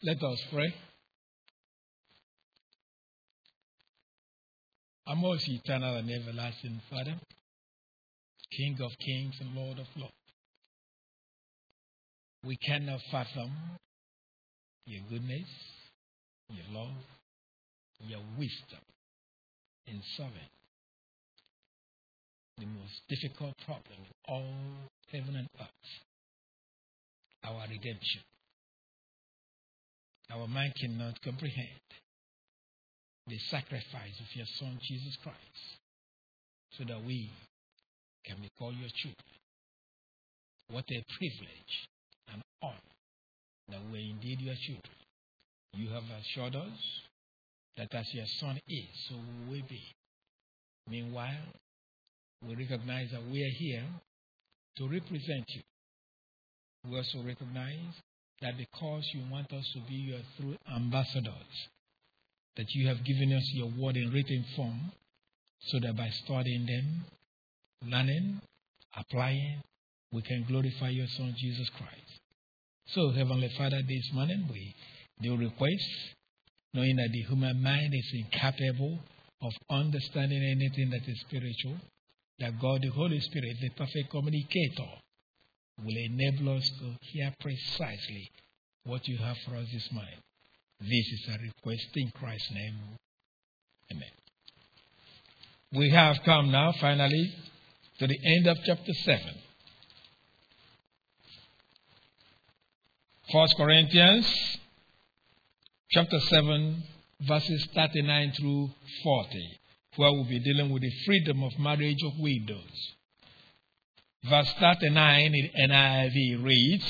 Let us pray. Our most eternal and everlasting Father, King of kings and Lord of lords, we cannot fathom your goodness, your love, your wisdom in solving the most difficult problem of all heaven and earth, our redemption. Our mind cannot comprehend the sacrifice of your Son, Jesus Christ, so that we can be called your children. What a privilege and honor that we're indeed your children. You have assured us that as your Son is, so we will be. Meanwhile, we recognize that we are here to represent you. We also recognize that because you want us to be your true ambassadors, that you have given us your word in written form, so that by studying them, learning, applying, we can glorify your Son, Jesus Christ. So, Heavenly Father, this morning we do request, knowing that the human mind is incapable of understanding anything that is spiritual, that God, the Holy Spirit, the perfect communicator, will enable us to hear precisely what you have for us this morning. This is a request in Christ's name. Amen. We have come now, finally, to the end of chapter 7. 1 Corinthians chapter 7, verses 39 through 40, where we'll be dealing with the freedom of marriage of widows. Verse 39 in NIV reads,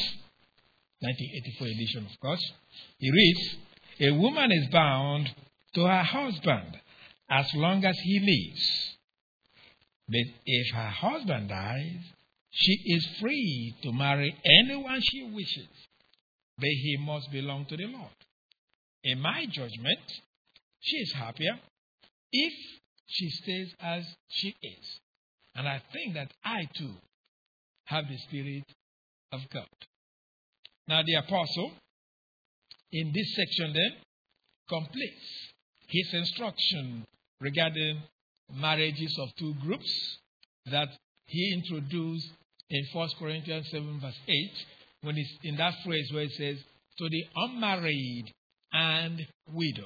1984 edition, of course. It reads, "A woman is bound to her husband as long as he lives. But if her husband dies, she is free to marry anyone she wishes, but he must belong to the Lord. In my judgment, she is happier if she stays as she is. And I think that I too have the Spirit of God." Now the apostle, in this section then, completes his instruction regarding marriages of two groups that he introduced in 1 Corinthians 7 verse 8, when it's in that phrase where it says, "To the unmarried and widows."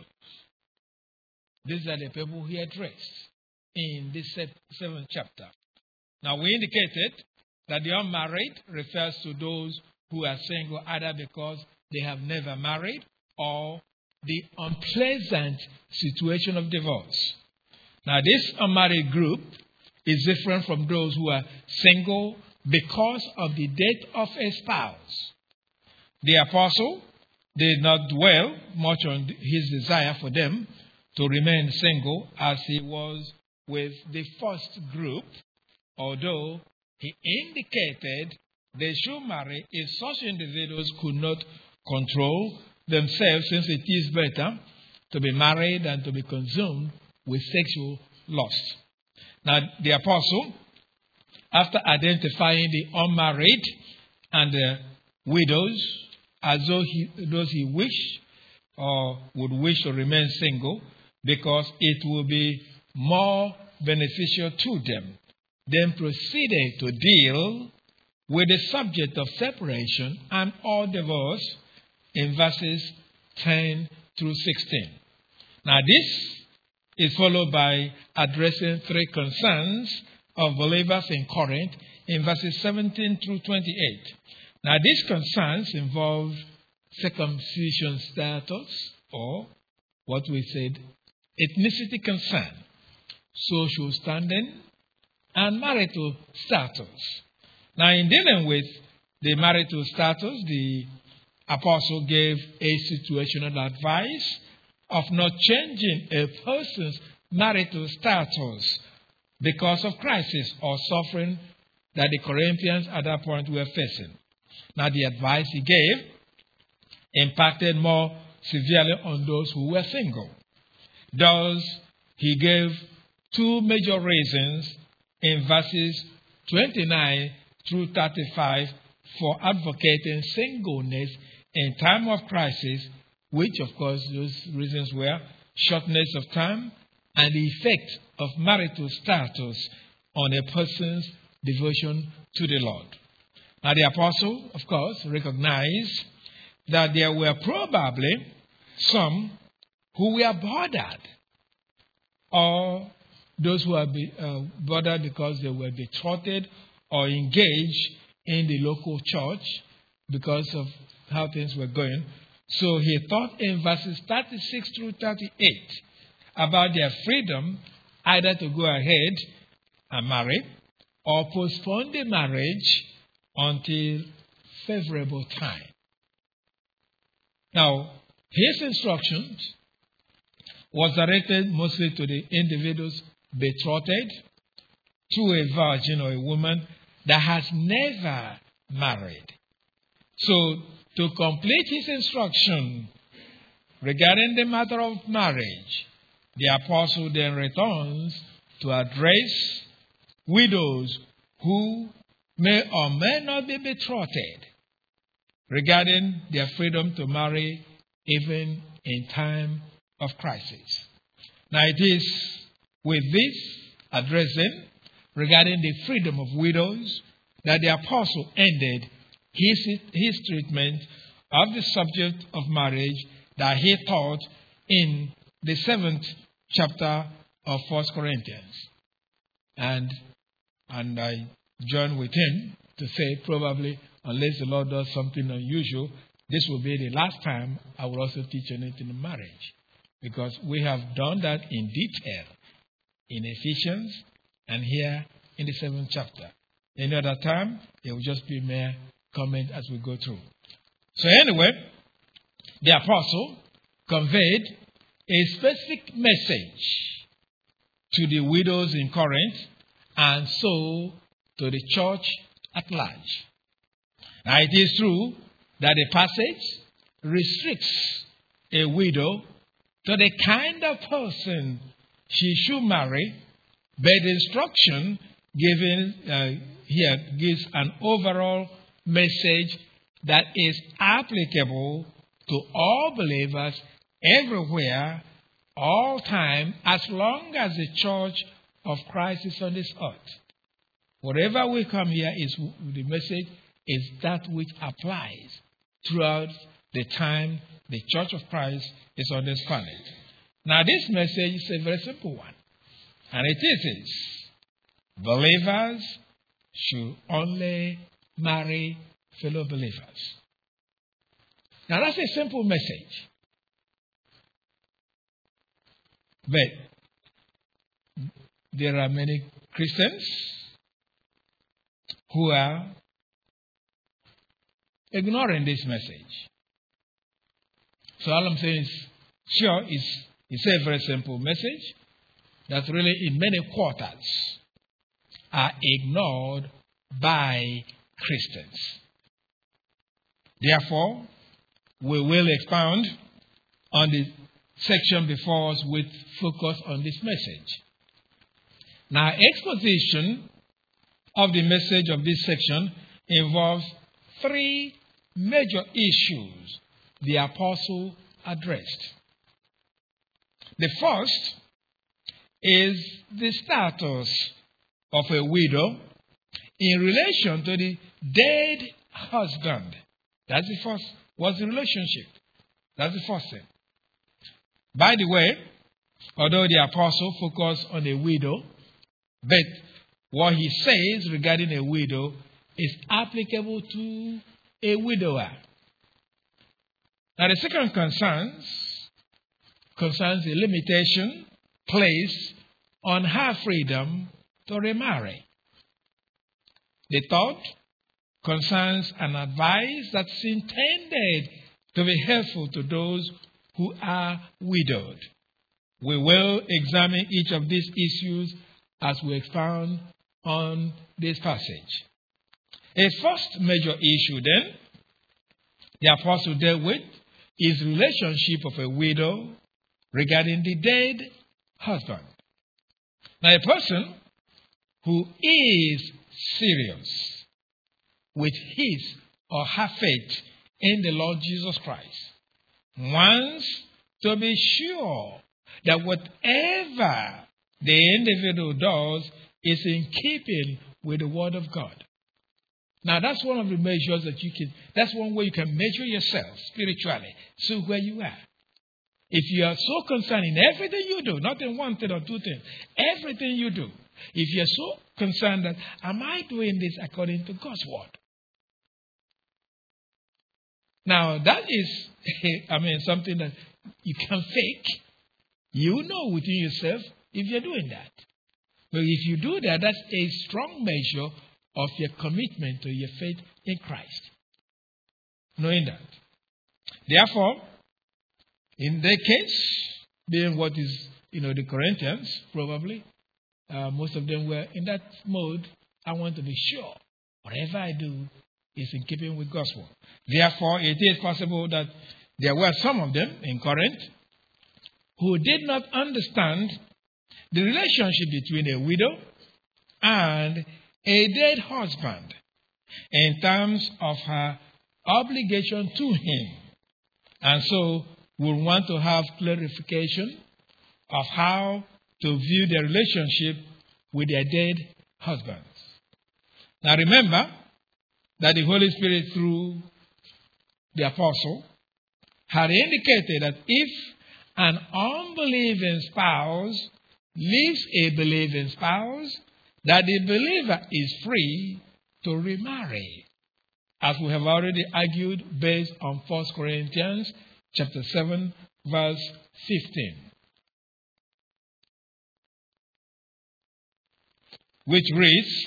These are the people he addressed in this 7th chapter. Now we indicated that the unmarried refers to those who are single either because they have never married or the unpleasant situation of divorce. Now this unmarried group is different from those who are single because of the death of a spouse. The apostle did not dwell much on his desire for them to remain single as he was with the first group, although he indicated they should marry if such individuals could not control themselves, since it is better to be married than to be consumed with sexual lust. Now, the apostle, after identifying the unmarried and the widows as those he wished or would wish to remain single because it will be more beneficial to them, then proceeded to deal with the subject of separation and or divorce in verses 10 through 16. Now this is followed by addressing three concerns of believers in Corinth in verses 17 through 28. Now these concerns involve circumcision status, or what we said, ethnicity concern, social standing, and marital status. Now in dealing with the marital status, the apostle gave a situational advice of not changing a person's marital status because of crisis or suffering that the Corinthians at that point were facing. Now the advice he gave impacted more severely on those who were single. Thus, he gave two major reasons in verses 29 through 35 for advocating singleness in time of crisis which, of course, those reasons were shortness of time and the effect of marital status on a person's devotion to the Lord. Now, the apostle, of course, recognized that there were probably some who were bothered, or those who were bothered because they were betrothed or engaged in the local church because of how things were going. So he thought in verses 36 through 38 about their freedom either to go ahead and marry or postpone the marriage until favorable time. Now, his instructions was directed mostly to the individuals betrothed to a virgin or a woman that has never married. So, to complete his instruction regarding the matter of marriage, the apostle then returns to address widows who may or may not be betrothed regarding their freedom to marry even in time of crisis. Now it is with this addressing regarding the freedom of widows that the apostle ended his treatment of the subject of marriage that he taught in the 7th chapter of 1 Corinthians. And I join with him to say probably unless the Lord does something unusual, this will be the last time I will also teach anything on marriage. Because we have done that in detail in Ephesians and here in the 7th chapter. Any other time, it will just be mere comment as we go through. So anyway, the apostle conveyed a specific message to the widows in Corinth and so to the church at large. Now it is true that the passage restricts a widow to the kind of person she should marry, but the instruction given here gives an overall message that is applicable to all believers everywhere, all time, as long as the church of Christ is on this earth. Whatever we come here is the message is that which applies throughout the time the church of Christ is on this planet. Now this message is a very simple one. And it is believers should only marry fellow believers. Now that's a simple message. But there are many Christians who are ignoring this message. So all I'm saying is, sure, it's a very simple message that really in many quarters are ignored by Christians. Therefore, we will expound on the section before us with focus on this message. Now, exposition of the message of this section involves three major issues the apostle addressed. The first is the status of a widow in relation to the dead husband. That's the first. What's the relationship? That's the first thing. By the way, although the apostle focused on a widow, but what he says regarding a widow is applicable to a widower. Now the second concerns a limitation placed on her freedom to remarry. The third concerns an advice that's intended to be helpful to those who are widowed. We will examine each of these issues as we expound on this passage. A first major issue then, the apostle dealt with, is the relationship of a widow regarding the dead husband. Now a person who is serious with his or her faith in the Lord Jesus Christ wants to be sure that whatever the individual does is in keeping with the Word of God. Now, that's one of the measures that's one way you can measure yourself spiritually, see where you are. If you are so concerned in everything you do, not in one thing or two things, everything you do, if you're so concerned that, am I doing this according to God's Word? Now, that is, something that you can fake. You know within yourself if you're doing that. But if you do that, that's a strong measure of your commitment to your faith in Christ. Knowing that. Therefore, in their case, being what is, the Corinthians, probably, most of them were in that mode. I want to be sure whatever I do is in keeping with God's word. Therefore, it is possible that there were some of them in Corinth who did not understand the relationship between a widow and a dead husband in terms of her obligation to him. And so we want to have clarification of how to view their relationship with their dead husbands. Now remember that the Holy Spirit, through the apostle, had indicated that if an unbelieving spouse leaves a believing spouse, that the believer is free to remarry, as we have already argued based on 1 Corinthians chapter 7, verse 15. Which reads,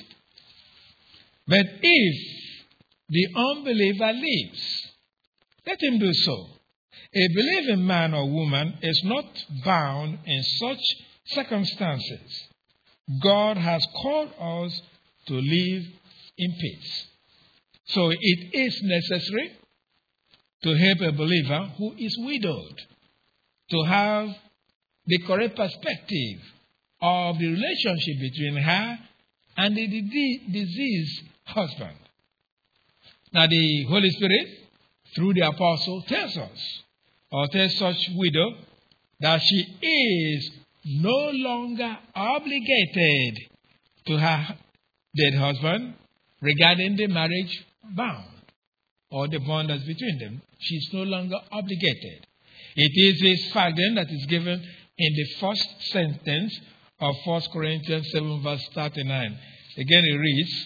but if the unbeliever leaves, let him do so. A believing man or woman is not bound in such circumstances. God has called us to live in peace. So it is necessary to help a believer who is widowed to have the correct perspective of the relationship between her and the deceased husband. Now the Holy Spirit, through the apostle, tells such widow that she is no longer obligated to her dead husband regarding the marriage bond or the bond that's between them. She is no longer obligated. It is this fact then that is given in the first sentence of 1 Corinthians 7 verse 39. Again it reads,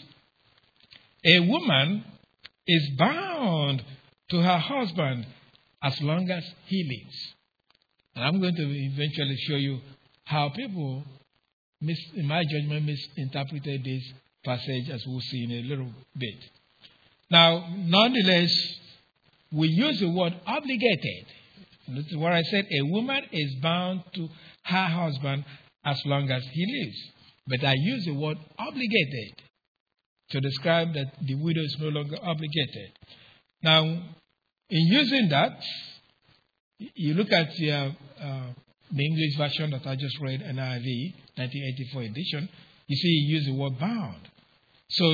a woman is bound to her husband as long as he lives. And I'm going to eventually show you how people, in my judgment, misinterpreted this passage, as we'll see in a little bit. Now, nonetheless, we use the word obligated. This is what I said. A woman is bound to her husband as long as he lives. But I use the word obligated to describe that the widow is no longer obligated. Now, in using that, you look at the English version that I just read, NIV, 1984 edition, you see you use the word bound. So,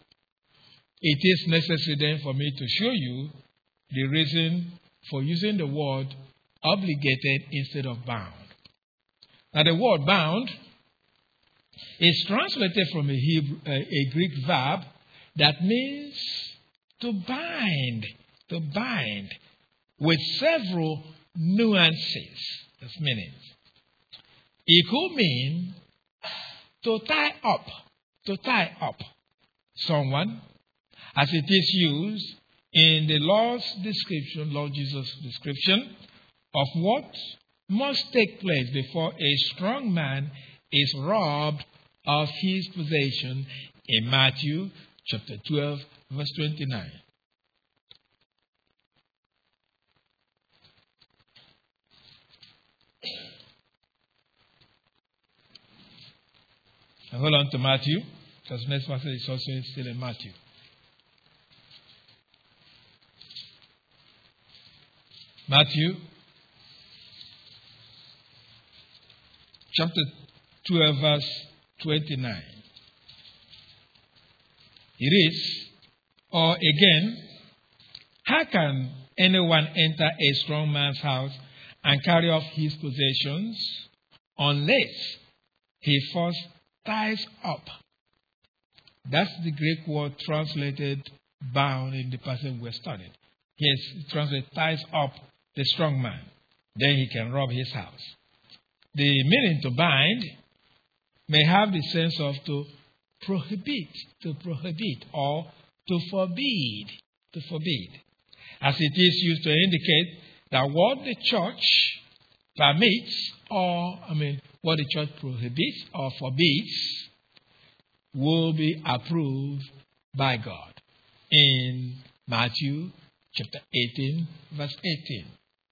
it is necessary then for me to show you the reason for using the word obligated instead of bound. Now, the word bound is translated from a Greek verb that means to bind, with several nuances. That's meaning. It could mean to tie up someone, as it is used in the Lord Jesus' description of what must take place before a strong man is robbed of his possession in Matthew chapter 12, verse 29. And hold on to Matthew, because the next passage is also still in Matthew. Matthew chapter 12, verse 29. It is, or again, hearken anyone enter a strong man's house and carry off his possessions unless he first ties up. That's the Greek word translated bound in the passage we studied. Yes, it translates ties up the strong man. Then he can rob his house. The meaning to bind may have the sense of to prohibit, or to forbid, as it is used to indicate that what the church permits, what the church prohibits or forbids, will be approved by God. In Matthew chapter 18, verse 18.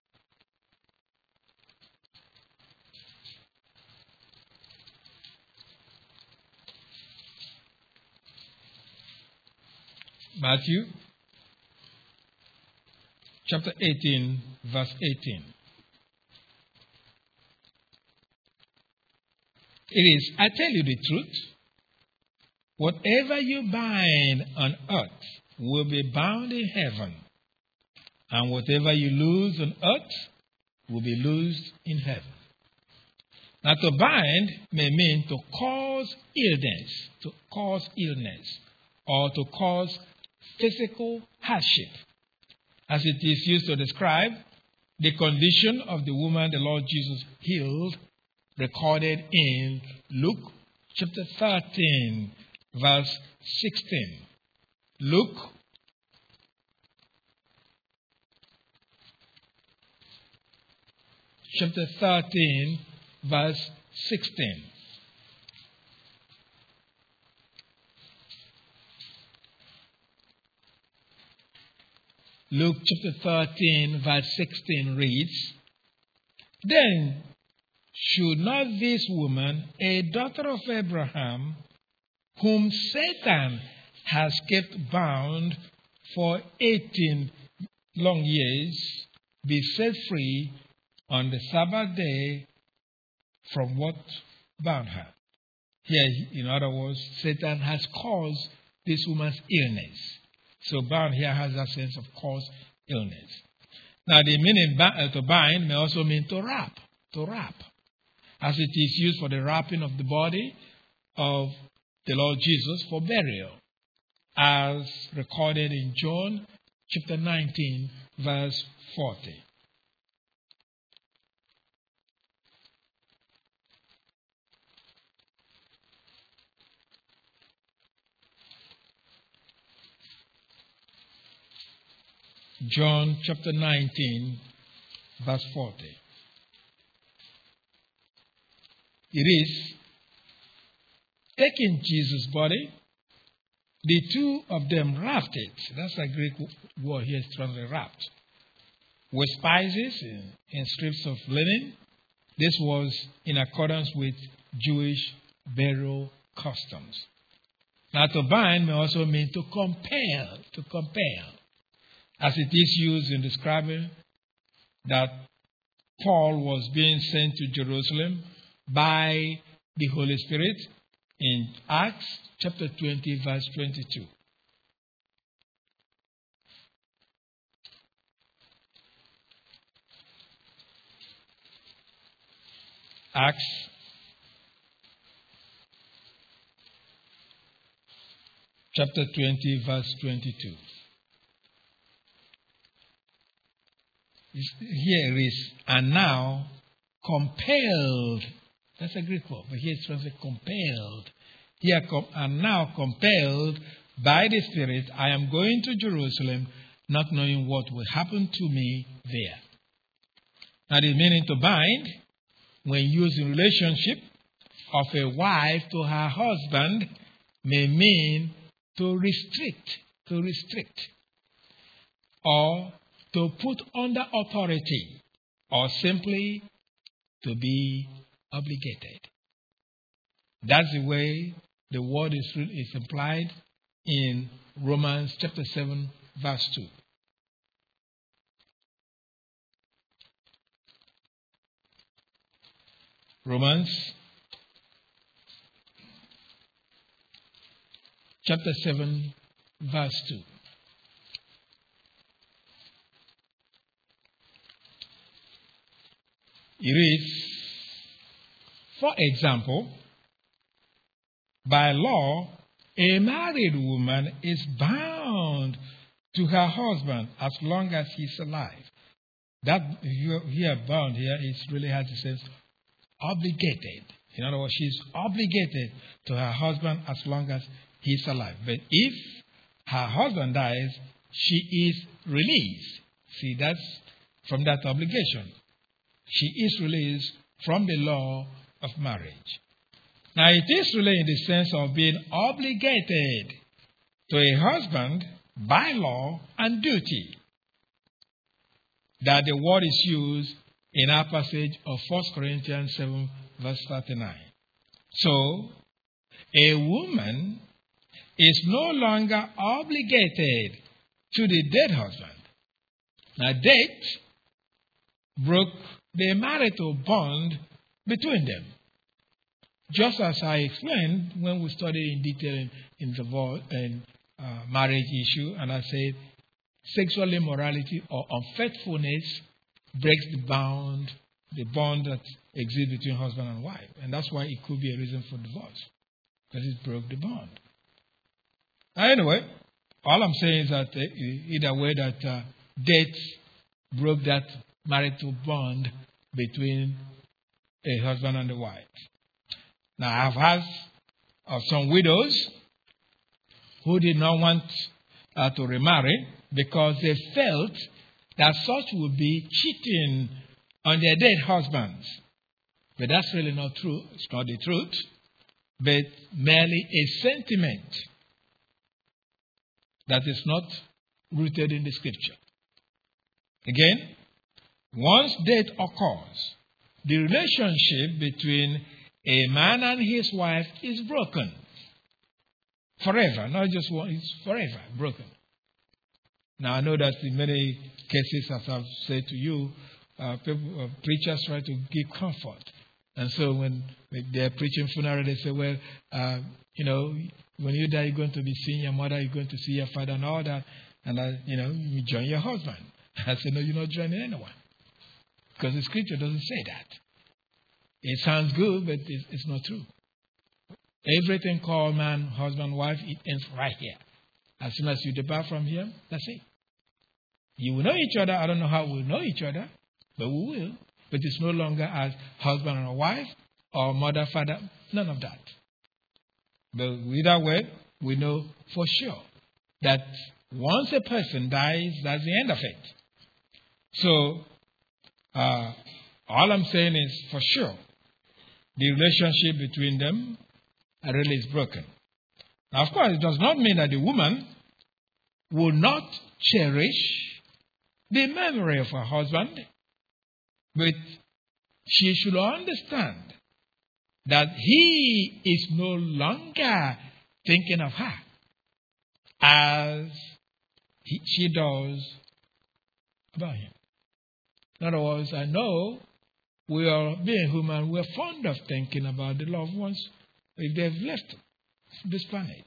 Matthew chapter 18, verse 18. It is, I tell you the truth, whatever you bind on earth will be bound in heaven, and whatever you loose on earth will be loosed in heaven. Now, to bind may mean to cause illness, or to cause physical hardship, as it is used to describe the condition of the woman the Lord Jesus healed, recorded in Luke chapter 13, verse 16. Luke chapter 13, verse 16. Luke chapter 13, verse 16 reads, Then should not this woman, a daughter of Abraham, whom Satan has kept bound for 18 long years, be set free on the Sabbath day from what bound her? Here, in other words, Satan has caused this woman's illness. So bound here has a sense of cause illness. Now the meaning to bind may also mean to wrap, as it is used for the wrapping of the body of the Lord Jesus for burial, as recorded in John chapter 19, verse 40. John chapter 19, verse 40. It is taking Jesus' body, the two of them wrapped it. That's a Greek word here, it's translated wrapped. With spices in strips of linen. This was in accordance with Jewish burial customs. Now to bind may also mean to compel. As it is used in describing that Paul was being sent to Jerusalem by the Holy Spirit in Acts chapter 20, verse 22. Acts chapter 20, verse 22. Here it is, and now compelled. That's a Greek word, but here it's translated compelled. Here, and now compelled by the Spirit, I am going to Jerusalem, not knowing what will happen to me there. Now, the meaning to bind, when used in relationship of a wife to her husband, may mean to restrict, or to put under authority, or simply to be obligated. That's the way the word is implied in Romans chapter 7, verse 2. Romans chapter 7, verse 2. It reads, for example, by law, a married woman is bound to her husband as long as he's alive. That here bound here is really has the sense obligated. In other words, she's obligated to her husband as long as he's alive. But if her husband dies, she is released. See, that's from that obligation. She is released from the law of marriage. Now, it is really in the sense of being obligated to a husband by law and duty that the word is used in our passage of 1 Corinthians 7, verse 39. So, a woman is no longer obligated to the dead husband. Now, death broke the marital bond between them. Just as I explained when we studied in detail in the marriage issue, and I said sexual immorality or unfaithfulness breaks the bond that exists between husband and wife. And that's why it could be a reason for divorce, because it broke the bond. Anyway, all I'm saying is that either way that death broke that marital bond between a husband and a wife. Now, I've heard of some widows who did not want to remarry because they felt that such would be cheating on their dead husbands. But that's really not true. It's not the truth, but merely a sentiment that is not rooted in the scripture. Again, once death occurs, the relationship between a man and his wife is broken. Forever, not just one, it's forever broken. Now, I know that in many cases, as I've said to you, preachers try to give comfort. And so when they're preaching funeral, they say, well, when you die, you're going to be seeing your mother, you're going to see your father and all that. And, you join your husband. I said, no, you're not joining anyone. Because the scripture doesn't say that. It sounds good, but it's not true. Everything called man, husband, wife, it ends right here. As soon as you depart from here, that's it. You will know each other. I don't know how we'll know each other, but we will. But it's no longer as husband and wife or mother, father, none of that. But either way, we know for sure that once a person dies, that's the end of it. So, all I'm saying is for sure, the relationship between them really is broken. Now, of course, it does not mean that the woman will not cherish the memory of her husband, but she should understand that he is no longer thinking of her as she does about him. In other words, I know we are, being human, we are fond of thinking about the loved ones if they've left this planet.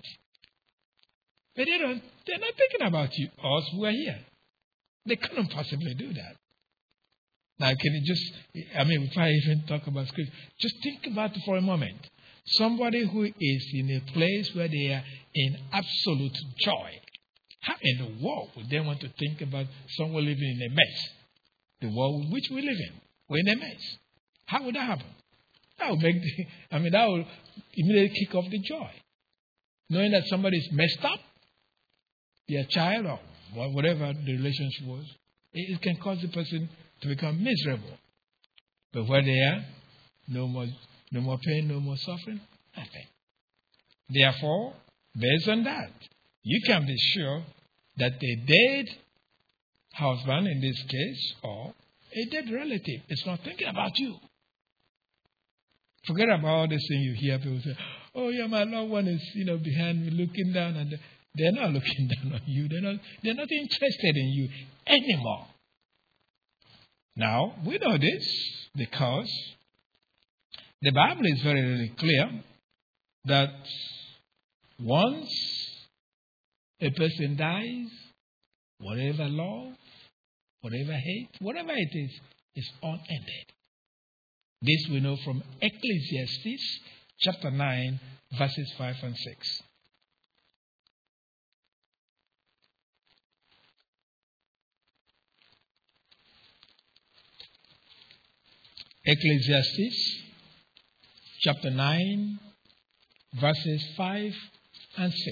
But they're not thinking about you, us who are here. They couldn't possibly do that. Now, can you before I even talk about scripture, just think about it for a moment. Somebody who is in a place where they are in absolute joy. How in the world would they want to think about someone living in a mess? The world in which we live in. We're in a mess. How would that happen? That would that would immediately kick off the joy. Knowing that somebody is messed up, their child or whatever the relationship was, it can cause the person to become miserable. But where they are, no more pain, no more suffering, nothing. Therefore, based on that, you can be sure that the dead husband, in this case, or a dead relative, is not thinking about you. Forget about all this thing you hear people say, oh yeah, my loved one is, behind me looking down, and they're not looking down on you. They're not interested in you anymore. Now, we know this because the Bible is very, very clear that once a person dies, whatever love, whatever hate, whatever it is unended. This we know from Ecclesiastes chapter 9, verses 5 and 6. Ecclesiastes chapter 9, verses 5 and 6.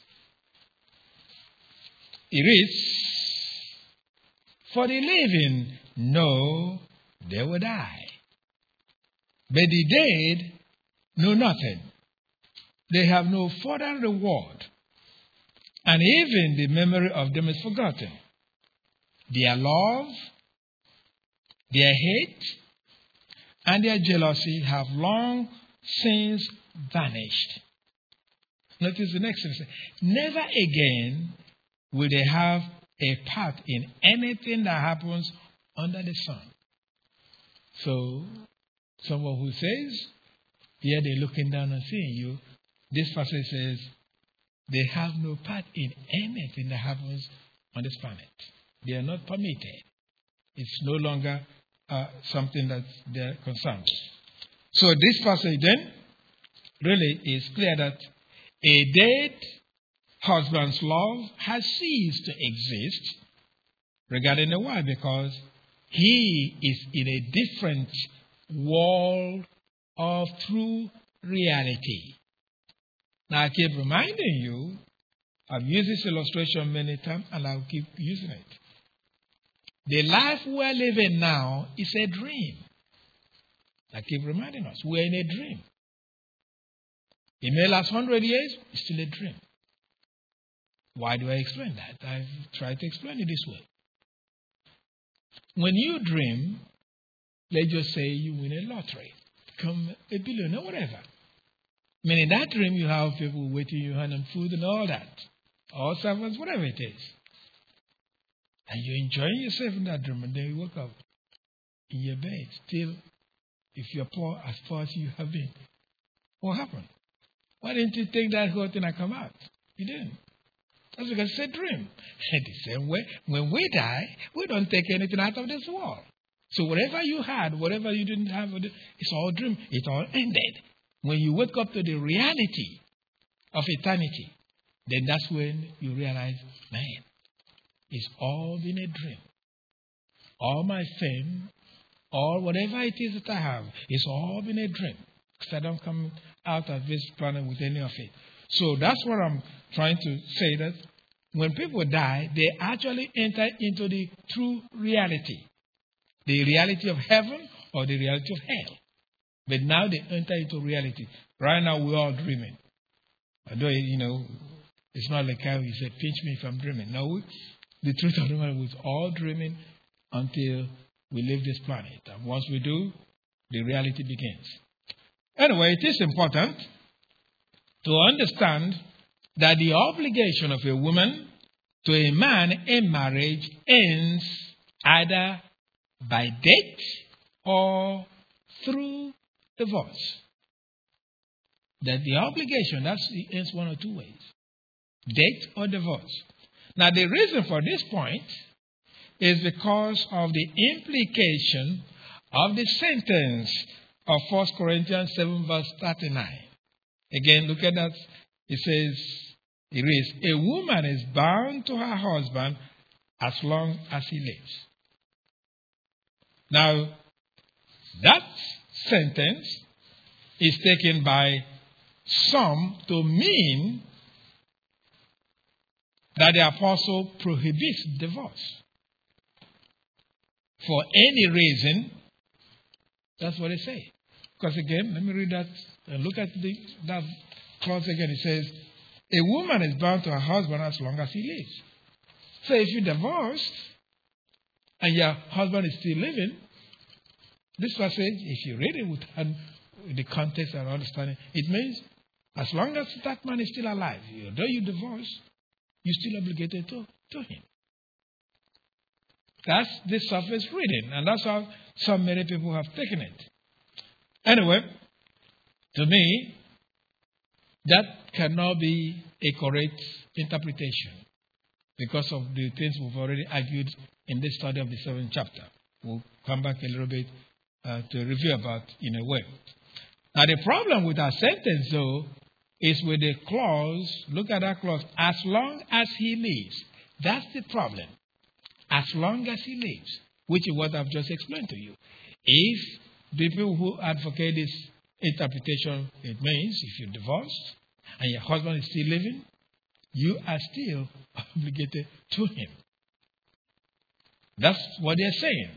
It reads, "For the living know they will die, but the dead know nothing. They have no further reward, and even the memory of them is forgotten. Their love, their hate, and their jealousy have long since vanished." Notice the next sentence. "Never again will they have a part in anything that happens under the sun." So, someone who says, here they're looking down and seeing you, this passage says, they have no part in anything that happens on this planet. They are not permitted. It's no longer something that they're concerned with. So this passage then really is clear that a dead husband's love has ceased to exist regarding the wife because he is in a different world of true reality. Now I keep reminding you, I've used this illustration many times and I'll keep using it. The life we're living now is a dream. I keep reminding us, we're in a dream. It may last 100 years, it's still a dream. Why do I explain that? I've tried to explain it this way. When you dream, let's just say you win a lottery, become a billionaire, whatever. Meaning that dream you have people waiting you hand and food and all that. Or servants, whatever it is. And you're enjoying yourself in that dream, and then you wake up in your bed. Still, if you're poor, as poor as you have been, what happened? Why didn't you take that whole thing and come out? You didn't. That's because it's a dream. And the same way, when we die, we don't take anything out of this world. So whatever you had, whatever you didn't have, it's all dream. It all ended. When you wake up to the reality of eternity, then that's when you realize, man, it's all been a dream. All my fame, all whatever it is that I have, it's all been a dream. Because I don't come out of this planet with any of it. So that's what I'm trying to say, that when people die, they actually enter into the true reality. The reality of heaven or the reality of hell. But now they enter into reality. Right now we're all dreaming. Although, it's not like how you said, pinch me if I'm dreaming. No, the truth of the matter, we're all dreaming until we leave this planet. And once we do, the reality begins. Anyway, it is important to understand that the obligation of a woman to a man in marriage ends either by death or through divorce. That the obligation, it ends one or two ways. Death or divorce. Now the reason for this point is because of the implication of the sentence of 1 Corinthians 7 verse 39. Again, look at that. It says, it reads, a woman is bound to her husband as long as he lives. Now, that sentence is taken by some to mean that the apostle prohibits divorce. For any reason, that's what they say. Because again, let me read that and look at that clause again. It says, a woman is bound to her husband as long as he lives. So if you divorced and your husband is still living, this passage, if you read it with the context and understanding, it means as long as that man is still alive, although you divorce, you're still obligated to him. That's the surface reading, and that's how so many people have taken it. Anyway, to me, that cannot be a correct interpretation because of the things we've already argued in this study of the 7th chapter. We'll come back a little bit to review about in a way. Now, the problem with our sentence, though, is with the clause. Look at that clause. As long as he lives. That's the problem. As long as he lives, which is what I've just explained to you. If the people who advocate this interpretation, it means if you're divorced and your husband is still living, you are still obligated to him. That's what they're saying.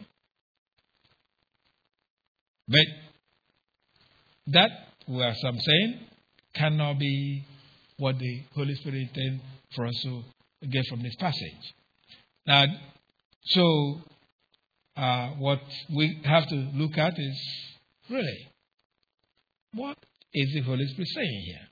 But that, as I'm saying, cannot be what the Holy Spirit intends for us to get from this passage. Now, so what we have to look at is really, what is the Holy Spirit saying here?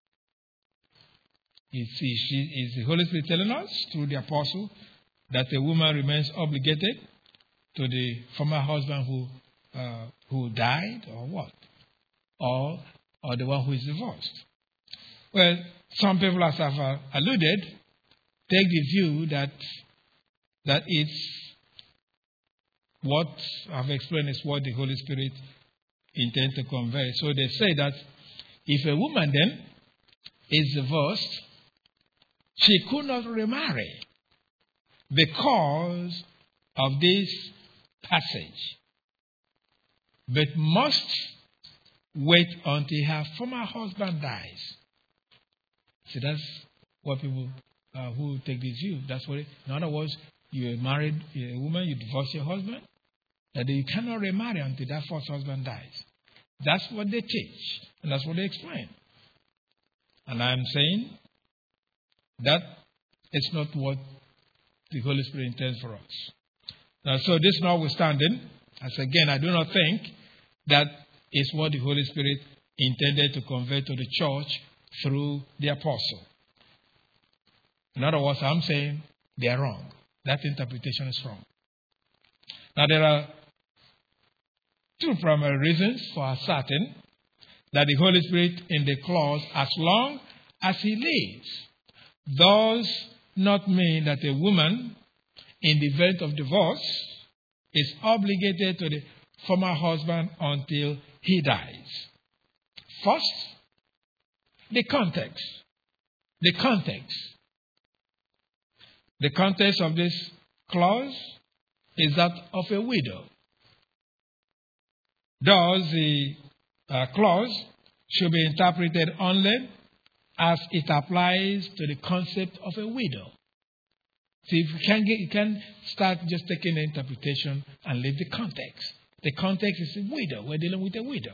Is the Holy Spirit telling us through the apostle that a woman remains obligated to the former husband who died, or what? Or the one who is divorced? Well, some people, as I've alluded, take the view that it's what I've explained is what the Holy Spirit intends to convey. So they say that if a woman then is divorced, she could not remarry because of this passage, but must wait until her former husband dies. So that's what people who take this view. That's what. In other words, you married a woman, you divorce your husband, that you cannot remarry until that first husband dies. That's what they teach, and that's what they explain. And I'm saying that it's not what the Holy Spirit intends for us. Now, so this notwithstanding, as again, I do not think that is what the Holy Spirit intended to convey to the church through the apostle. In other words, I'm saying they are wrong. That interpretation is wrong. Now, there are two primary reasons for asserting that the Holy Spirit in the clause, as long as he lives, does not mean that a woman, in the event of divorce, is obligated to the former husband until he dies. First, the context. The context. The context of this clause is that of a widow. Thus, the clause should be interpreted only as it applies to the concept of a widow. See, if you can start just taking the interpretation and leave the context. The context is a widow. We're dealing with a widow.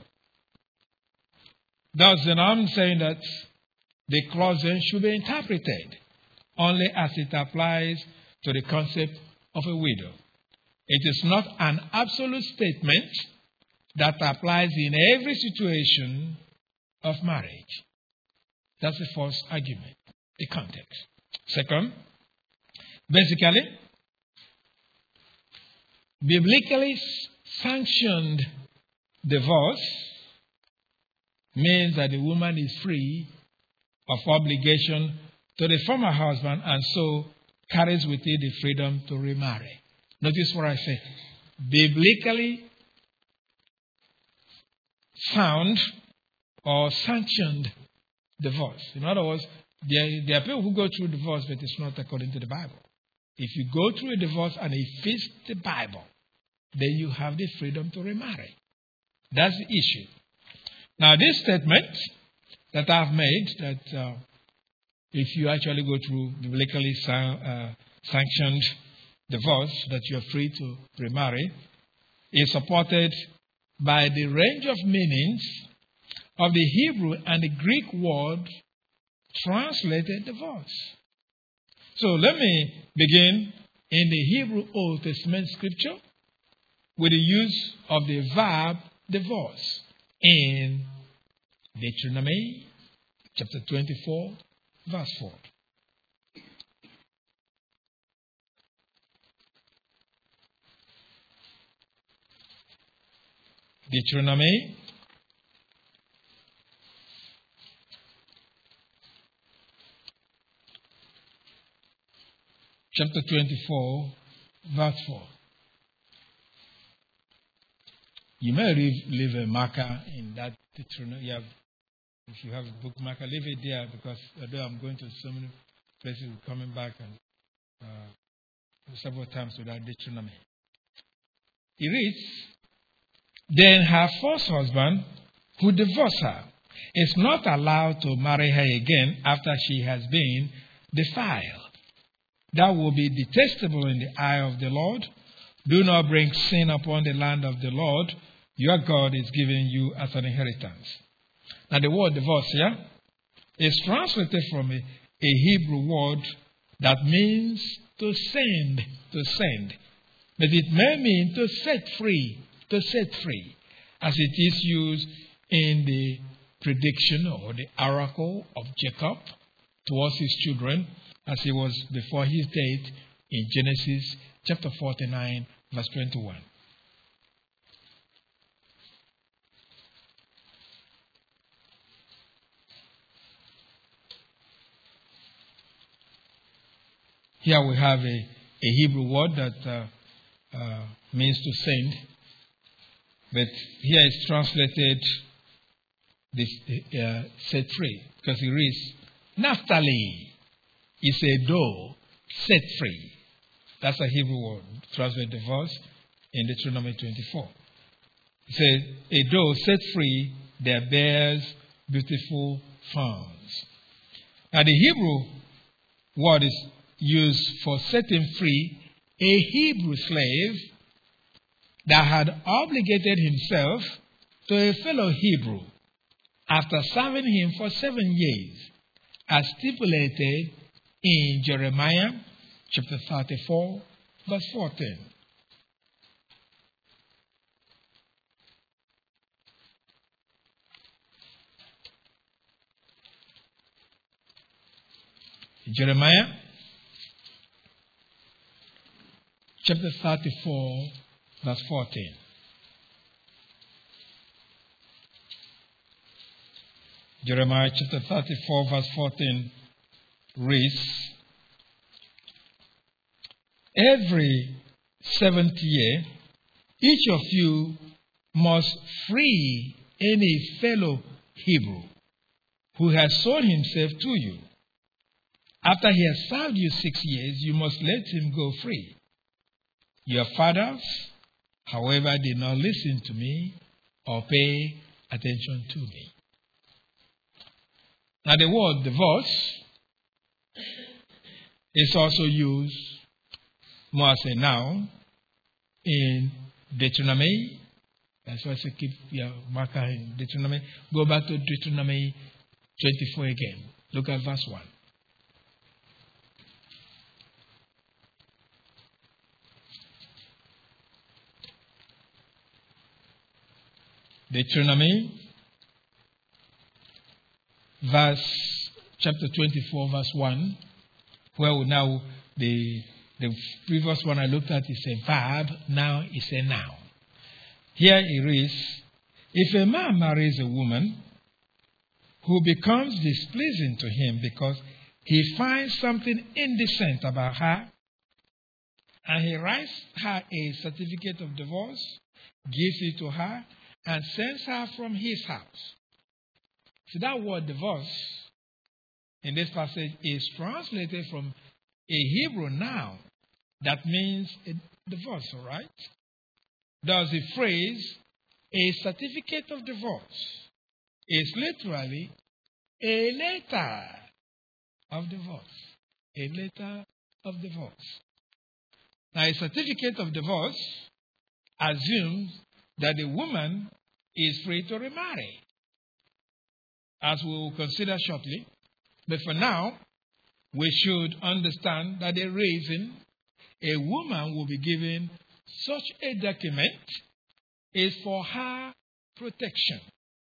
Thus, then I'm saying that the clause then should be interpreted only as it applies to the concept of a widow. It is not an absolute statement that applies in every situation of marriage. That's the first argument, the context. Second, basically, biblically sanctioned divorce means that the woman is free of obligation to the former husband and so carries with it the freedom to remarry. Notice what I say. Biblically sound or sanctioned divorce. In other words, there are people who go through divorce, but it's not according to the Bible. If you go through a divorce and it fits the Bible, then you have the freedom to remarry. That's the issue. Now, this statement that I've made, that if you actually go through biblically sanctioned divorce, that you're free to remarry, is supported by the range of meanings of the Hebrew and the Greek word translated divorce. So let me begin in the Hebrew Old Testament scripture with the use of the verb divorce in Deuteronomy chapter 24, verse 4. Deuteronomy chapter 24, verse 4. You may leave a marker in that Deuteronomy. If you have a bookmarker, leave it there, because although I'm going to so many places, coming back and several times with that Deuteronomy. It reads, then her first husband, who divorced her, is not allowed to marry her again after she has been defiled. That will be detestable in the eye of the Lord. Do not bring sin upon the land of the Lord. Your God is giving you as an inheritance. Now the word divorce here is translated from a Hebrew word that means to send. But it may mean to set free, as it is used in the prediction or the oracle of Jacob towards his children as he was before his death in Genesis chapter 49, verse 21. Here we have a Hebrew word that means to send, but here it's translated set free, because it reads, Naphtali is a doe set free. That's a Hebrew word, translated divorce in Deuteronomy 24. It says, a doe set free that bears beautiful fawns. Now the Hebrew word is used for setting free a Hebrew slave that had obligated himself to a fellow Hebrew after serving him for 7 years, as stipulated in Jeremiah chapter 34, verse 14. Jeremiah chapter 34, verse 14. Jeremiah chapter 34, verse 14 reads, every 7th year, each of you must free any fellow Hebrew who has sold himself to you. After he has served you 6 years, you must let him go free. Your fathers, however, did not listen to me or pay attention to me. Now the word divorce is also used more as a noun in Deuteronomy. That's why I say keep your marker in Deuteronomy. Go back to Deuteronomy 24 again. Look at verse 1. Deuteronomy chapter 24, verse 1, where now the previous one I looked at is a verb, now is a noun. Here it reads, if a man marries a woman who becomes displeasing to him because he finds something indecent about her, and he writes her a certificate of divorce, gives it to her, and sends her from his house. So that word divorce in this passage is translated from a Hebrew noun that means a divorce, all right? Thus the phrase, a certificate of divorce, is literally a letter of divorce. A letter of divorce. Now, a certificate of divorce assumes that the woman is free to remarry, as we will consider shortly. But for now, we should understand that the reason a woman will be given such a document is for her protection.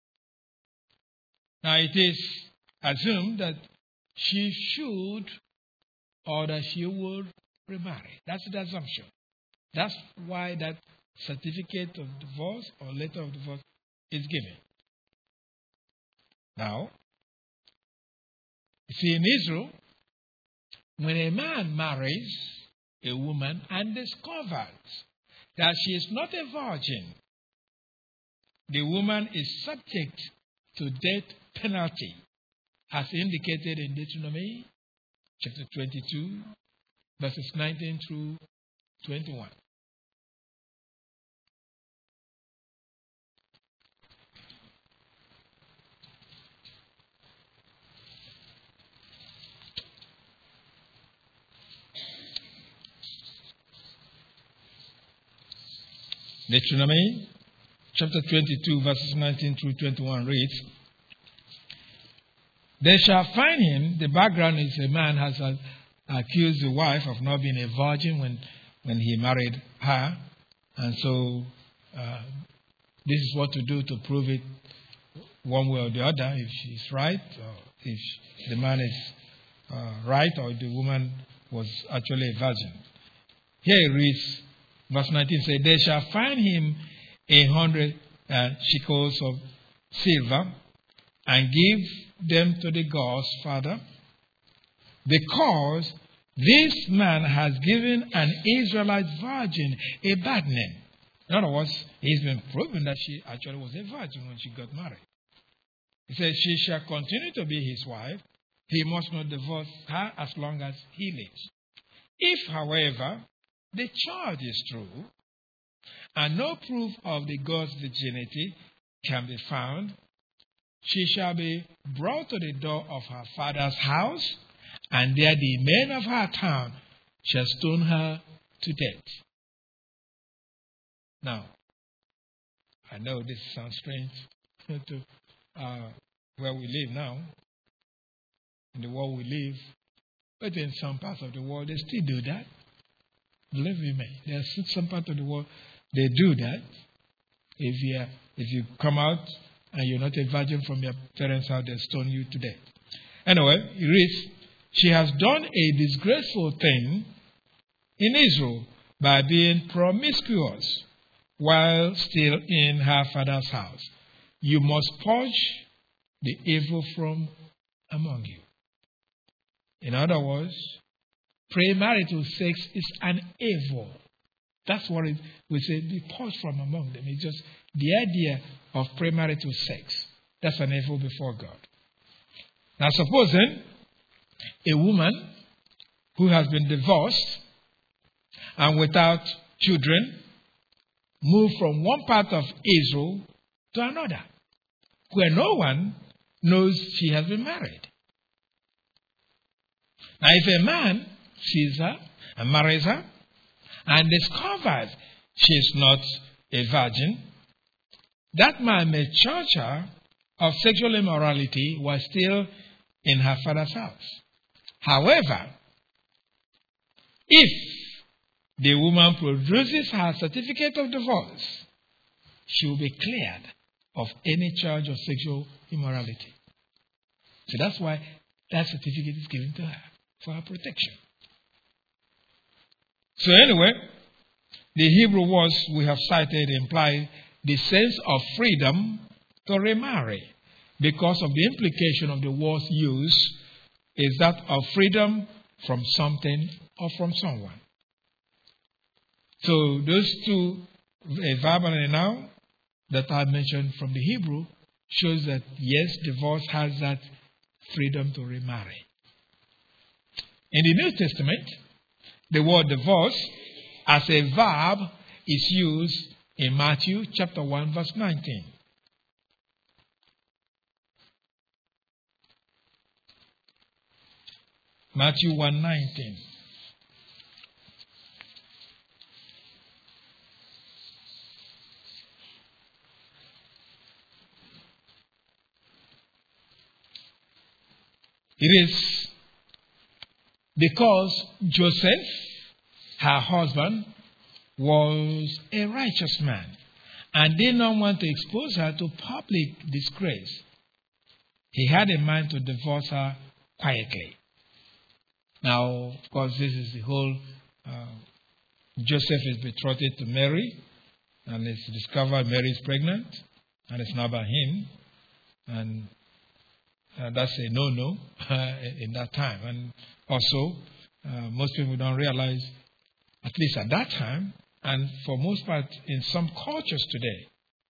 Now, it is assumed that she should or that she will remarry. That's the assumption. That's why that certificate of divorce or letter of divorce is given. Now, you see, in Israel, when a man marries a woman and discovers that she is not a virgin, the woman is subject to death penalty, as indicated in Deuteronomy chapter 22, verses 19 through 21. Deuteronomy chapter 22, verses 19 through 21 reads, "They shall find him." The background is a man has accused the wife of not being a virgin when he married her. And so this is what to do to prove it one way or the other, if she's right, or if the man is right, or the woman was actually a virgin. Here it reads, verse 19 says, "They shall find him 100 shekels of silver and give them to the God's father, because this man has given an Israelite virgin a bad name." In other words, it's been proven that she actually was a virgin when she got married. He says, "She shall continue to be his wife. He must not divorce her as long as he lives. If, however, the charge is true, and no proof of the girl's virginity can be found, she shall be brought to the door of her father's house, and there the men of her town shall stone her to death." Now, I know this sounds strange to where we live now, in the world we live, but in some parts of the world they still do that. Believe me, there's some part of the world they do that. If you come out and you're not a virgin from your parents' house, they stone you to death. Anyway, it reads, "She has done a disgraceful thing in Israel by being promiscuous while still in her father's house. You must purge the evil from among you." In other words, premarital sex is an evil. That's what we say, be purged from among them. It's just the idea of premarital sex. That's an evil before God. Now, supposing a woman who has been divorced and without children moved from one part of Israel to another, where no one knows she has been married. Now, if a man sees her and marries her and discovers she is not a virgin, that man may charge her of sexual immorality while still in her father's house. However, if the woman produces her certificate of divorce, she will be cleared of any charge of sexual immorality. So that's why that certificate is given to her, for her protection. So anyway, the Hebrew words we have cited imply the sense of freedom to remarry, because of the implication of the words used is that of freedom from something or from someone. So those two, a verb and a noun that I mentioned from the Hebrew, shows that yes, divorce has that freedom to remarry. In the New Testament, the word divorce as a verb is used in Matthew chapter 1 verse 19. Matthew 1:19. It is because Joseph, her husband, was a righteous man and did not want to expose her to public disgrace. He had in mind to divorce her quietly. Now, of course, this is the whole Joseph is betrothed to Mary, and it's discovered Mary is pregnant, and it's not by him. And that's a no-no in that time. And also, most people don't realize, at least at that time, and for most part in some cultures today,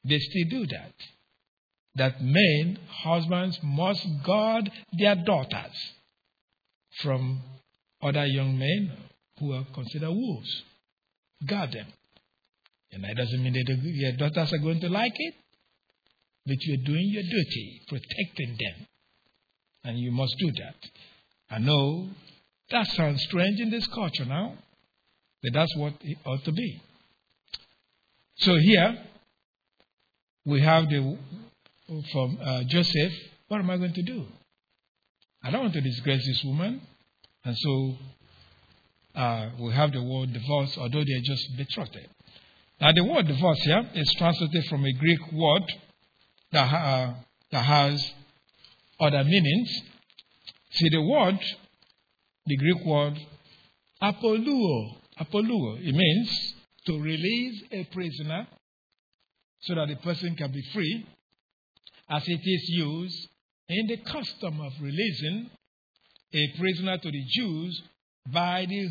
They still do that. That men, husbands, must guard their daughters from other young men who are considered wolves. Guard them. And that doesn't mean that your daughters are going to like it, but you're doing your duty, protecting them. And you must do that. I know that sounds strange in this culture now, but that's what it ought to be. So here, we have from Joseph, what am I going to do? I don't want to disgrace this woman. And so we have the word divorce, although they are just betrothed. Now the word divorce here is translated from a Greek word that has other meanings. See the Greek word apoluo. Apoluo, it means to release a prisoner so that the person can be free, as it is used in the custom of releasing a prisoner to the Jews by the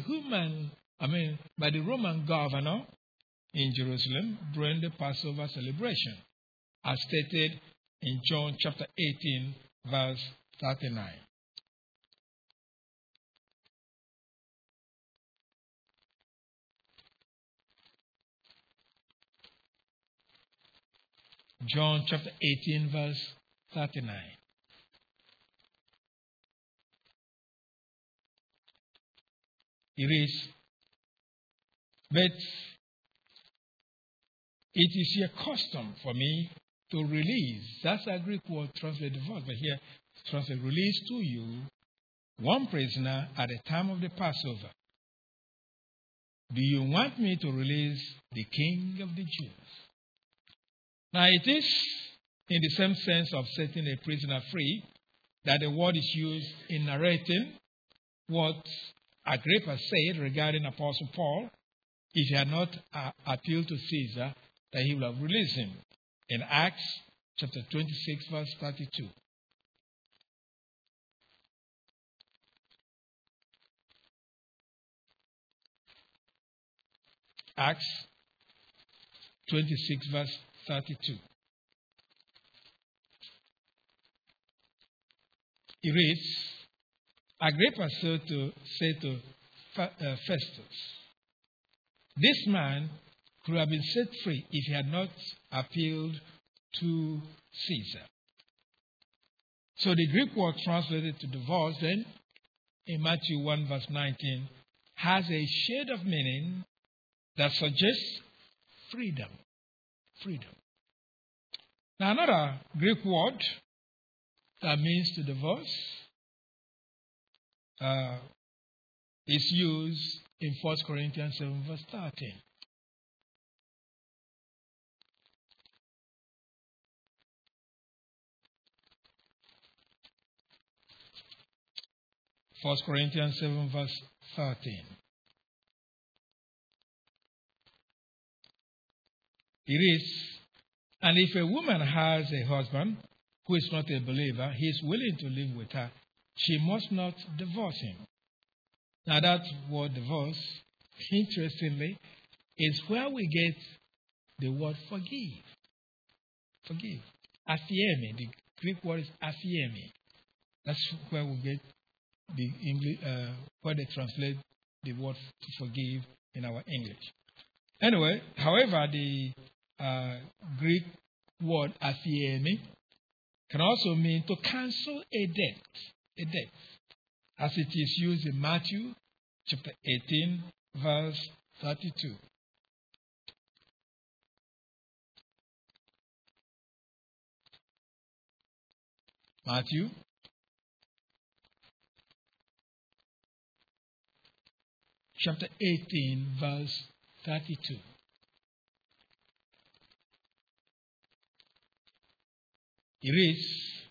Roman governor in Jerusalem during the Passover celebration, as stated in John chapter 18, verse 39. John chapter 18, verse 39. It reads, but it is your custom for me to release. That's a Greek word translated divorce, but here translated release to you one prisoner at the time of the Passover. Do you want me to release the King of the Jews? Now it is in the same sense of setting a prisoner free that the word is used in narrating what Agrippa said regarding Apostle Paul. If he had not appealed to Caesar, that he would have released him. In Acts chapter 26, verse 32. Acts 26, verse 32. It reads, Agrippa said to Festus, this man could have been set free if he had not appealed to Caesar. So the Greek word translated to divorce then, in Matthew 1 verse 19, has a shade of meaning that suggests freedom. Freedom. Now another Greek word that means to divorce is used in 1 Corinthians 7 verse 13. 1 Corinthians 7 verse 13. It is, and if a woman has a husband who is not a believer, he is willing to live with her, she must not divorce him. Now that word divorce, interestingly, is where we get the word forgive. Forgive. Aphiemi. The Greek word is aphiemi. That's where we get the English, where they translate the word to forgive in our English. Anyway, however, the Greek word aphiemi can also mean to cancel a debt, as it is used in Matthew chapter 18, verse 32. Matthew chapter 18, verse 32. It reads,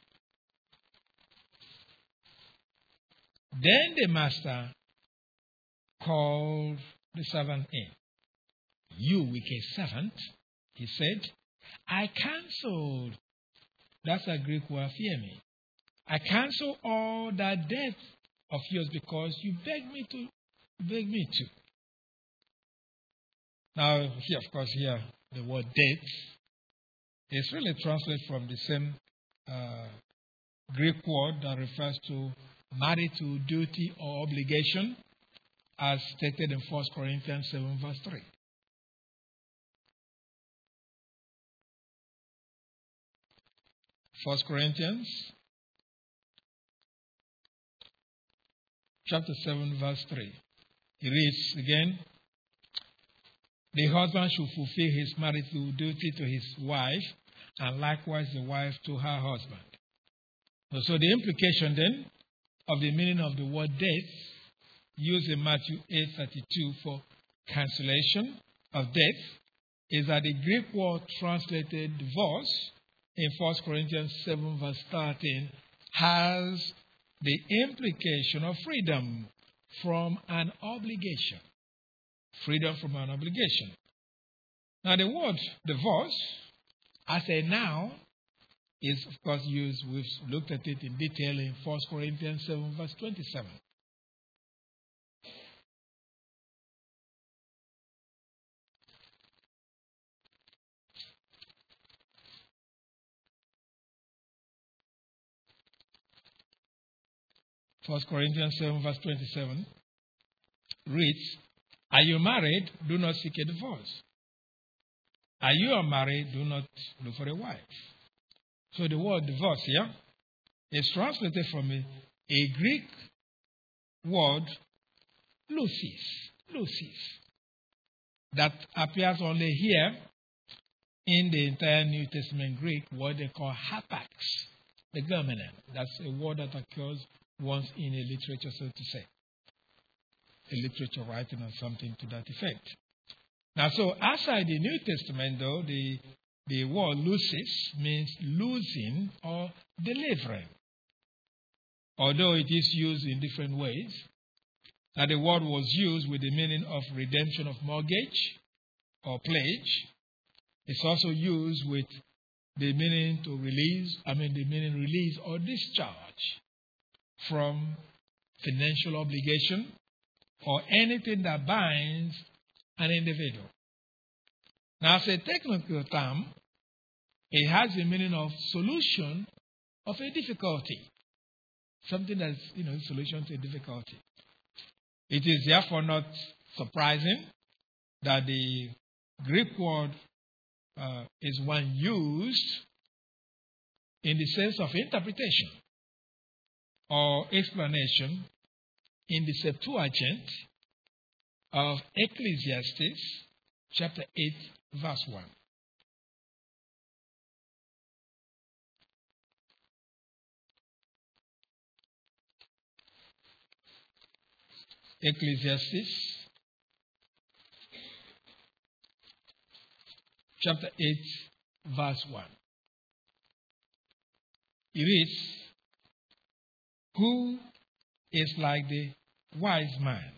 then the master called the servant in. You wicked servant, he said, I cancelled. That's a Greek word, aphiemi. I cancel all that debt of yours because you begged me to. Now, here, of course, here, the word debt It's really translated from the same Greek word that refers to married to duty or obligation, as stated in 1 Corinthians 7, verse 3. First Corinthians chapter 7, verse 3. It reads again, the husband should fulfill his marital duty to his wife, and likewise the wife to her husband. So the implication then of the meaning of the word death, used in Matthew 8:32 for cancellation of death, is that the Greek word translated divorce in 1 Corinthians 7, verse 13, has the implication of freedom from an obligation. Freedom from an obligation. Now, the word divorce, as a noun, is of course used, we've looked at it in detail in 1 Corinthians 7, verse 27. First Corinthians 7, verse 27 reads, are you married? Do not seek a divorce. Are you unmarried? Do not look for a wife. So the word divorce here is translated from a Greek word, lucis, that appears only here in the entire New Testament Greek, what they call hapax, the germinal. That's a word that occurs once in a literature, so to say. A literature writing or something to that effect. Now, so outside the New Testament, though, the word lucis means losing or delivering. Although it is used in different ways, that the word was used with the meaning of redemption of mortgage or pledge. It's also used with the meaning release or discharge from financial obligation or anything that binds an individual. Now, as a technical term, it has the meaning of solution of a difficulty. Something that's, solution to a difficulty. It is therefore not surprising that the Greek word is one used in the sense of interpretation or explanation in the Septuagint of Ecclesiastes chapter 8, verse 1. Ecclesiastes chapter 8, verse 1. It reads, who is like the wise man,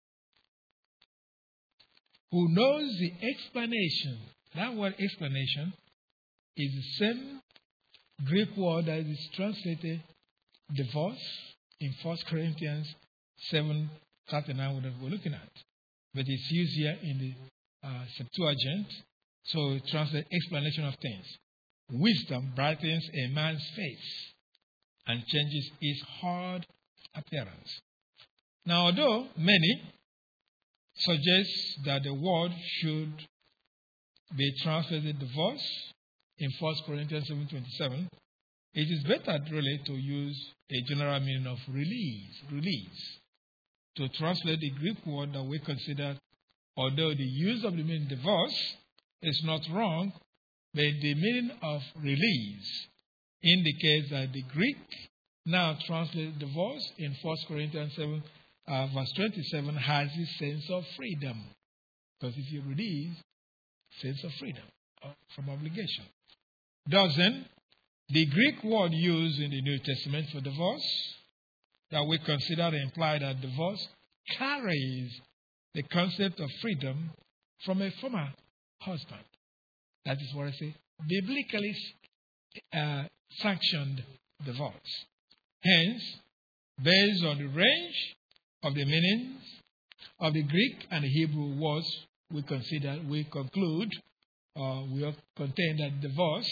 who knows the explanation. That word explanation is the same Greek word that is translated divorce in 1 Corinthians 7:39 that we're looking at. But it's used here in the Septuagint, so it translates explanation of things. Wisdom brightens a man's face and changes his hard appearance. Now, although many suggest that the word should be translated divorce in 1 Corinthians 7:27, it is better really to use a general meaning of release. To translate the Greek word that we consider, although the use of the meaning divorce is not wrong, but the meaning of release indicates that the Greek now translated divorce in 1 Corinthians 7, verse 27 has this sense of freedom. Because if you release, sense of freedom from obligation. Doesn't the Greek word used in the New Testament for divorce that we consider imply that divorce carries the concept of freedom from a former husband? That is what I say, biblically sanctioned divorce. Hence, based on the range of the meanings of the Greek and the Hebrew words we conclude will contain that divorce,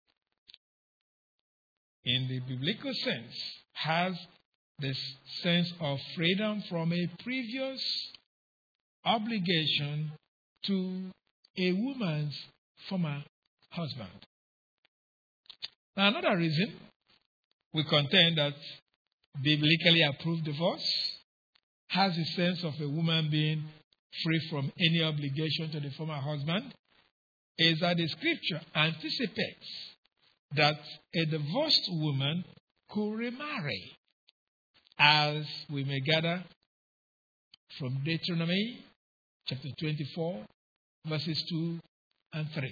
in the biblical sense, has this sense of freedom from a previous obligation to a woman's former husband. Now, another reason we contend that biblically approved divorce has a sense of a woman being free from any obligation to the former husband is that the scripture anticipates that a divorced woman could remarry, as we may gather from Deuteronomy chapter 24, verses 2 and 3.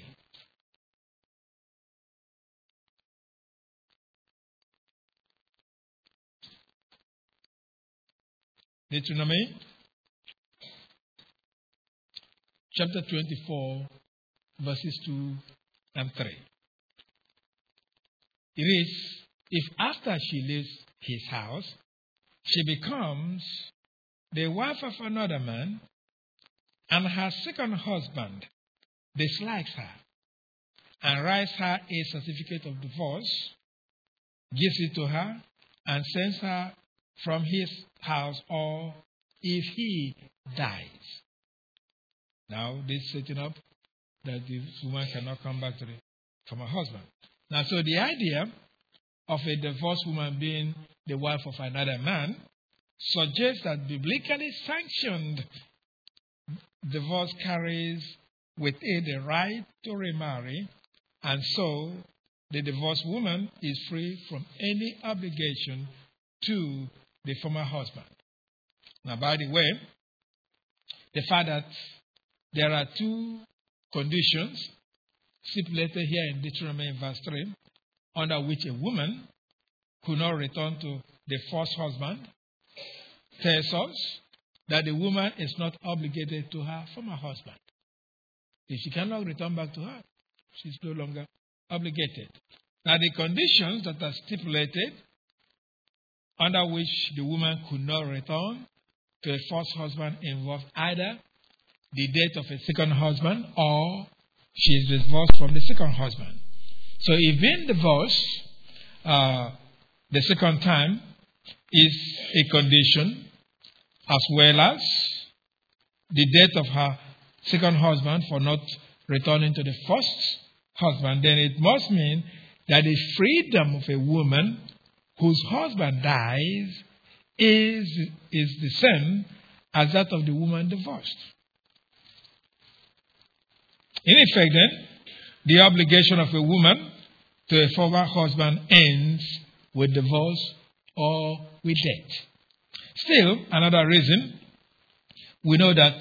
Deuteronomy chapter 24, verses 2 and 3. It is, if after she leaves his house, she becomes the wife of another man, and her second husband dislikes her, and writes her a certificate of divorce, gives it to her, and sends her from his house, or if he dies. Now, this is setting up that this woman cannot come back to the former husband. Now, so the idea of a divorced woman being the wife of another man suggests that biblically sanctioned divorce carries with it the right to remarry, and so the divorced woman is free from any obligation to the former husband. Now, by the way, the fact that there are two conditions stipulated here in Deuteronomy verse 3, under which a woman could not return to the first husband, tells us that the woman is not obligated to her former husband. If she cannot return back to her, she is no longer obligated. Now, the conditions that are stipulated under which the woman could not return to a first husband involve either the death of a second husband or she is divorced from the second husband. So if being divorced the second time is a condition, as well as the death of her second husband for not returning to the first husband, then it must mean that the freedom of a woman whose husband dies is the same as that of the woman divorced. In effect, then, the obligation of a woman to a former husband ends with divorce or with death. Still, another reason, we know that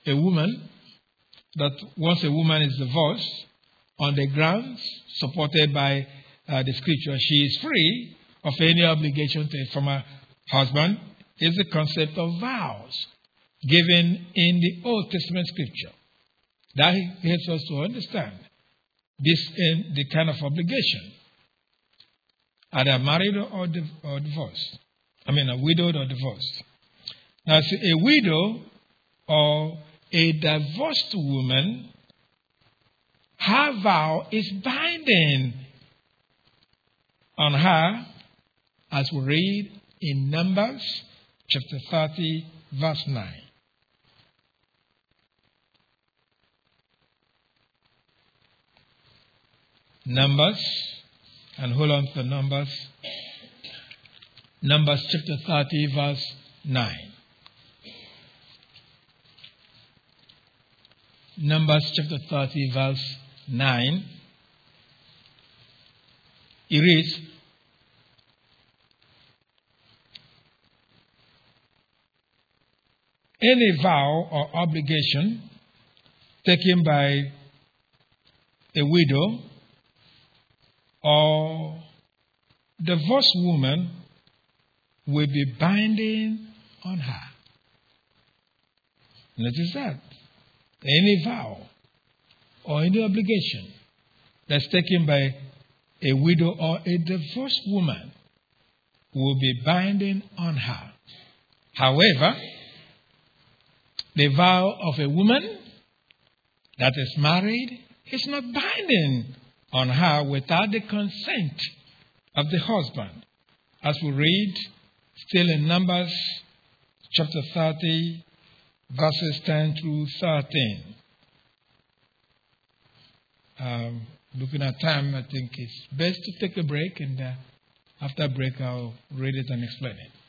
once a woman is divorced, on the grounds supported by the scripture, she is free of any obligation to a former husband, is the concept of vows given in the Old Testament scripture. That helps us to understand this in the kind of obligation, either married or divorced. A widowed or divorced. Now, so a widow or a divorced woman, her vow is binding on her, as we read in Numbers chapter 30, verse 9. Numbers, and hold on to Numbers. Numbers chapter 30, verse 9. Numbers chapter 30, verse 9. It reads, any vow or obligation taken by a widow or divorced woman will be binding on her. Notice that. Any vow or any obligation that's taken by a widow or a divorced woman will be binding on her. However, the vow of a woman that is married is not binding on her without the consent of the husband. As we read still in Numbers chapter 30, verses 10 through 13. Looking at time, I think it's best to take a break, and after break I'll read it and explain it.